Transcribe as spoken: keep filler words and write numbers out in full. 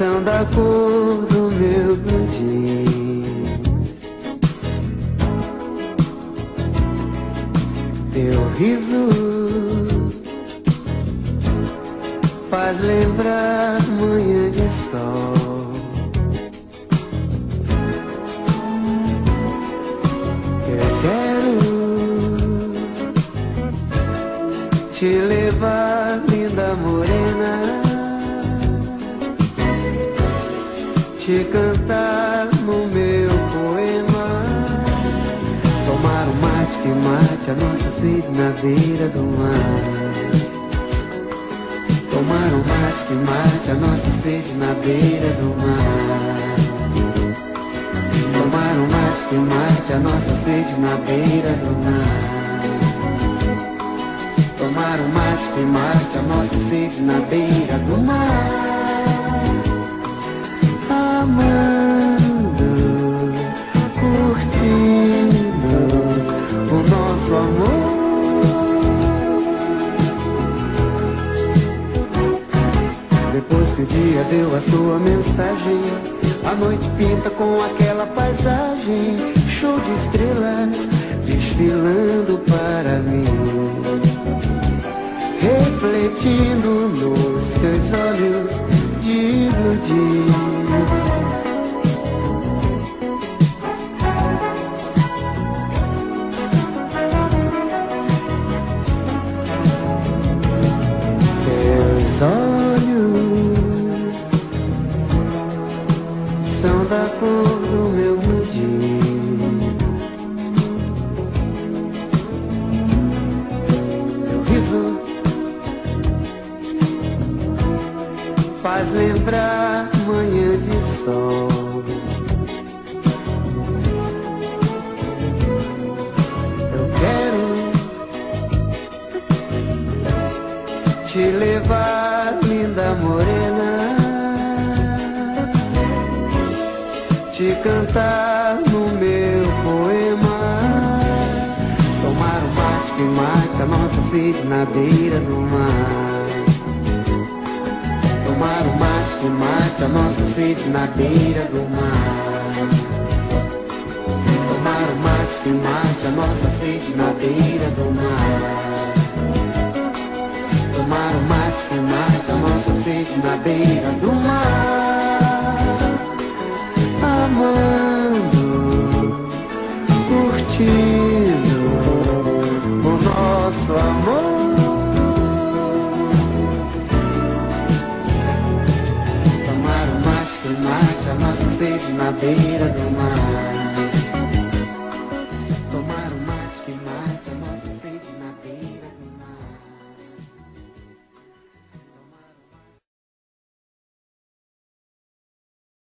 são da cor do meu blue jeans. Teu riso faz lembrar manhã de sol. Eu quero te levar, linda morena, te cantar no meu poema, tomar um mate que mate a nossa sede na beira do mar. Tomar um mate que mate a nossa sede na beira do mar. Tomar um mate que mate a nossa sede na beira do mar. Tomar um mate que mate a nossa sede na beira do mar. Amando, curtindo o nosso amor. Depois que o dia deu a sua mensagem, a noite pinta com aquela paisagem, show de estrelas desfilando para mim, refletindo nos teus olhos de blue jeans. Teus olhos são da cor do meu blue jeans. Teu riso faz lembrar manhã de sol. Eu quero te levar, linda morena, te cantar no meu poema, tomar um mate que mate a nossa sede na beira do mar. Tomar um mate que mate a nossa sede na beira do mar. Tomar um mate que mate a nossa sede na beira do mar. Tomar um mate que mate a nossa sede na beira do mar. Amando, curtindo o nosso amor. Tomar um mate que mate a nossa sede na beira do mar.